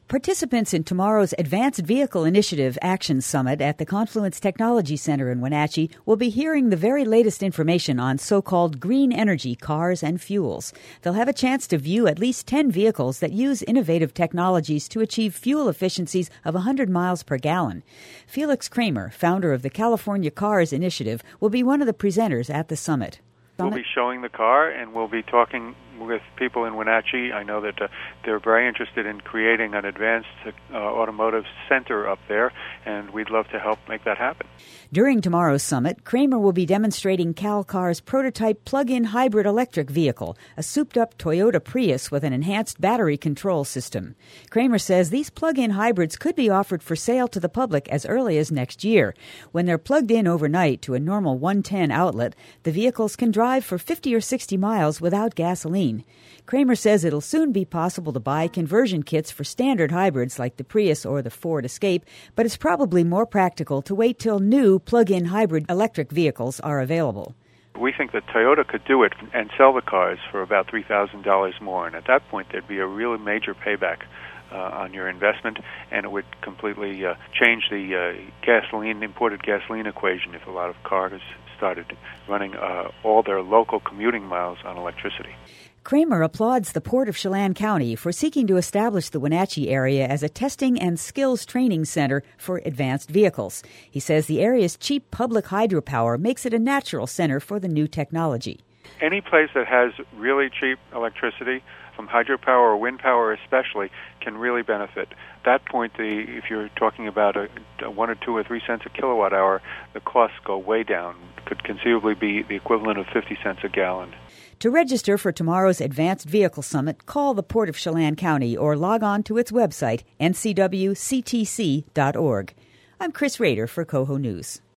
Participants in tomorrow's Advanced Vehicle Initiative Action Summit at the Confluence Technology Center in Wenatchee will be hearing the very latest information on so-called green energy cars and fuels. They'll have a chance to view at least 10 vehicles that use innovative technologies to achieve fuel efficiencies of 100 miles per gallon. Felix Kramer, founder of the California Cars Initiative, will be one of the presenters at the summit. We'll be showing the car, and we'll be talking with people in Wenatchee. I know that they're very interested in creating an advanced automotive center up there, and we'd love to help make that happen. During tomorrow's summit, Kramer will be demonstrating CalCar's prototype plug-in hybrid electric vehicle, a souped-up Toyota Prius with an enhanced battery control system. Kramer says these plug-in hybrids could be offered for sale to the public as early as next year. When they're plugged in overnight to a normal 110 outlet, the vehicles can drive for 50 or 60 miles without gasoline. Kramer says it'll soon be possible to buy conversion kits for standard hybrids like the Prius or the Ford Escape, but it's probably more practical to wait till new plug-in hybrid electric vehicles are available. We think that Toyota could do it and sell the cars for about $3,000 more, and at that point there'd be a really major payback on your investment, and it would completely change the imported gasoline equation if a lot of cars started running all their local commuting miles on electricity. Kramer applauds the Port of Chelan County for seeking to establish the Wenatchee area as a testing and skills training center for advanced vehicles. He says the area's cheap public hydropower makes it a natural center for the new technology. Any place that has really cheap electricity, from hydropower or wind power especially, can really benefit. At that point, if you're talking about a 1 or 2 or 3 cents a kilowatt hour, the costs go way down. Could conceivably be the equivalent of 50 cents a gallon. To register for tomorrow's Advanced Vehicle Summit, call the Port of Chelan County or log on to its website, ncwctc.org. I'm Chris Rader for Coho News.